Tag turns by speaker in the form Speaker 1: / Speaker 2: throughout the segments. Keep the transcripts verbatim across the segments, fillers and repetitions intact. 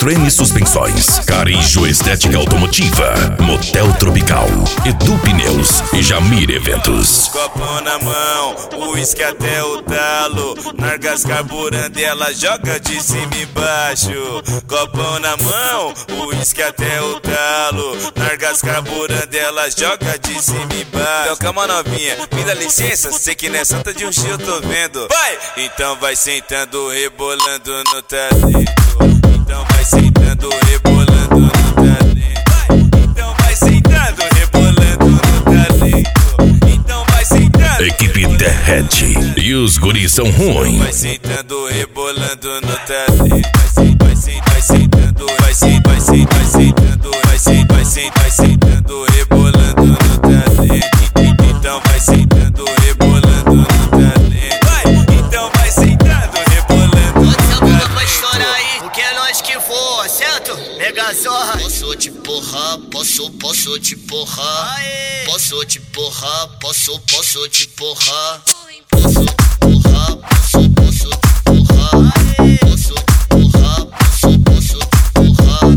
Speaker 1: quatro M Suspensões, Carijo Estética Automotiva, Motel Tropical, Edu Pneus e Jamir Eventos.
Speaker 2: Copo na mão, uísque até o talo, nargas carburando e ela joga de cima e embaixo. Copo na mão, uísque até o talo, nargas carburando e ela joga de cima e embaixo. Então calma novinha, me dá licença, sei que não é santa de um X eu tô vendo. Vai! Então vai sentando, rebolando no talento. Então vai sentando, rebolando no talento. Vai! Então vai sentando, rebolando no talento. Então vai sentando.
Speaker 1: Equipe Derrete e os guris são ruins.
Speaker 2: Vai sentando, rebolando no talento. Vai sentando, vai sentando, vai sentando, vai sentando, vai sentando, vai sentando, vai sentando, rebolando no talento. Então vai sentando, rebolando no talento. Vai, então vai sentando, rebolando no talento.
Speaker 3: Bota a boca pra estourar aí, porque é nós que voa, certo? Mega Zorra. Posso te porrar, posso, posso te porrar. Aê. Posso te porrar, posso, posso te porrar. Posso te porrar, posso, posso te porrar. Aê. Posso te porrar, posso, posso te porrar.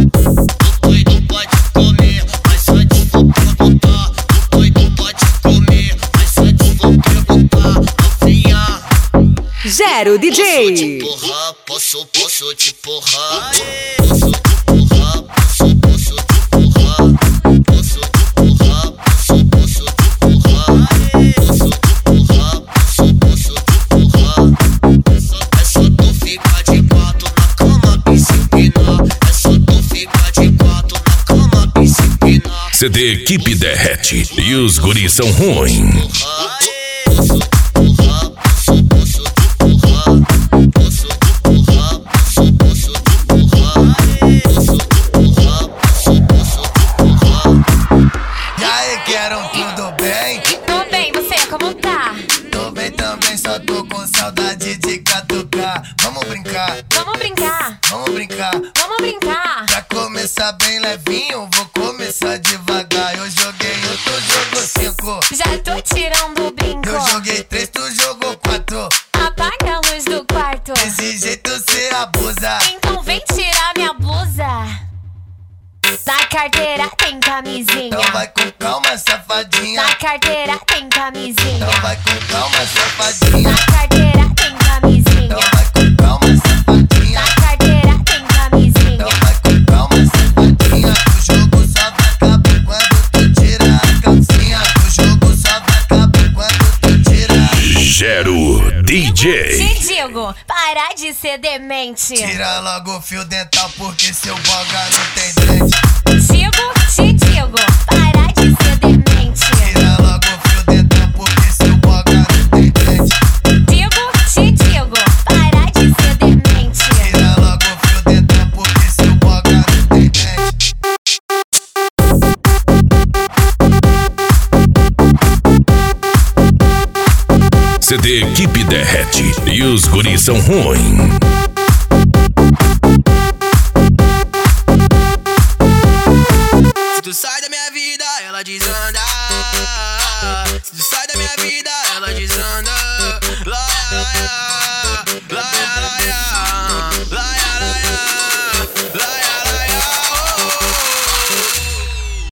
Speaker 3: O doido pode comer, mas só te vou perguntar. O doido pode comer, mas só te vou perguntar. Novinha.
Speaker 4: Gero D J.
Speaker 3: Posso te porrar, posso, posso te porrar. Posso te porrar, posso, posso te porrar. Posso te porrar, posso, posso te porrar. Posso te porrar, posso, posso te porrar. É só tu ficar de quatro na cama e se empinar. É só tu ficar de quatro na cama e se empinar.
Speaker 1: C D Equipe Derrete e os guris são ruins.
Speaker 3: Posso te porrar, posso, posso te porrar. Posso te porrar, posso, posso te porrar. Posso te porrar, posso, posso te porrar.
Speaker 5: E aí, quero tudo bem?
Speaker 6: Tô bem, você como tá?
Speaker 5: Tô bem também, só tô com saudade de catucar. Vamos brincar,
Speaker 6: Vamos brincar,
Speaker 5: vamos brincar.
Speaker 6: vamos brincar.
Speaker 5: Pra começar bem levinho, vou começar devagar. Eu joguei um, tu jogou cinco.
Speaker 6: Já tô tirando o brinco.
Speaker 5: Eu joguei três, tu jogou quatro.
Speaker 6: Apaga a luz do quarto.
Speaker 5: Desse jeito cê abusa.
Speaker 6: Então vem tirar minha blusa. Na carteira tem camisinha.
Speaker 5: Então vai com calma, safadinha.
Speaker 6: Na carteira tem camisinha.
Speaker 5: Então vai com calma, safadinha.
Speaker 6: Na carteira tem camisinha.
Speaker 5: Então vai com calma, safadinha.
Speaker 6: Na carteira tem camisinha.
Speaker 5: Então vai com calma, safadinha. O jogo só vai acabar quando tu tira a calcinha. O jogo só vai acabar quando tu tira a...
Speaker 1: Gero D J.
Speaker 6: Te digo, para de ser demente.
Speaker 5: Tira logo o fio dental porque seu boga não tem dente.
Speaker 6: Digo, te digo, para de ser demente.
Speaker 5: Tira logo o fio dental porque seu boga não tem dente.
Speaker 6: Digo, te digo, para de ser demente.
Speaker 5: Tira logo o fio dental porque seu boga não tem dente.
Speaker 1: C D Equipe Derrete e os guris são ruins.
Speaker 3: Se tu sai da minha vida, ela desanda. Se tu sai da minha vida, ela desanda. Lá, lá, lá.